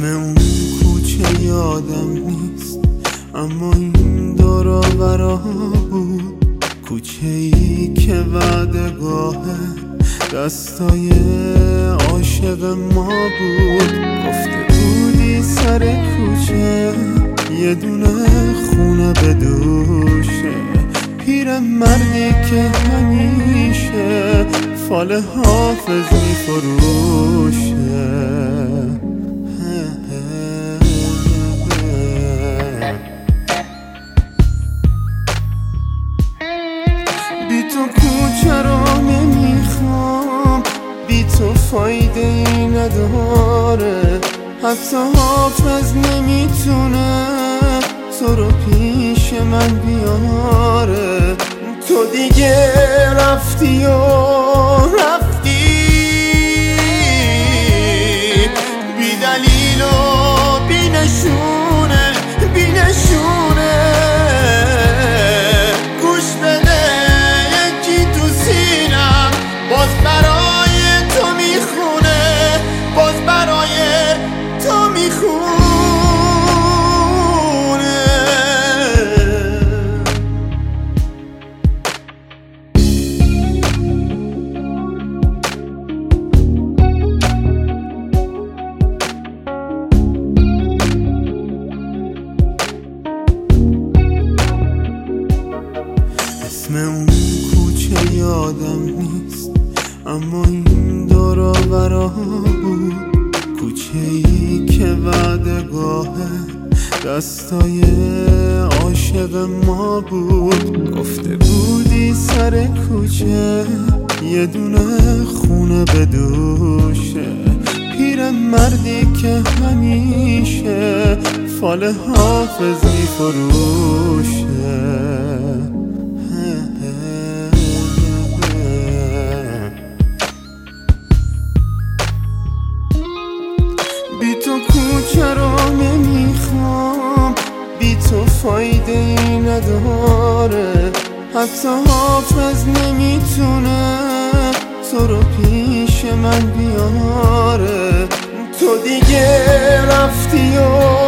اسم اون کوچه یادم نیست، اما این دور و برا بود. کوچه ای که وعدگاه دستای عاشق ما بود. گفته بودی سر کوچه یه دونه خونه به دوشه، پیر مردی که همیشه فال حافظ میفروشه. بی تو کوچه رو نمیخوام، بی تو فایده ای نداره، حتی حافظ نمیتونه تو رو پیش من بیاره. تو دیگه رفتی و رفتی بی دلیل و بی نشونه، بی نشونه. گوش بده یکی تو سینم باز برای تو میخونه، باز برای تو میخونه. اسم اون کوچه یادم نیست، اما این دور و برا بود. کوچه ای که وعدگاه دستای عاشق ما بود. گفته بودی سر کوچه یه دونه خونه به دوشه، پیر مردی که همیشه فال حافظ میفروشه. بی تو کوچه رو نمیخوام، بی تو فایده ای نداره، حتی حافظ نمیتونه تو رو پیش من بیاره. تو دیگه رفتی و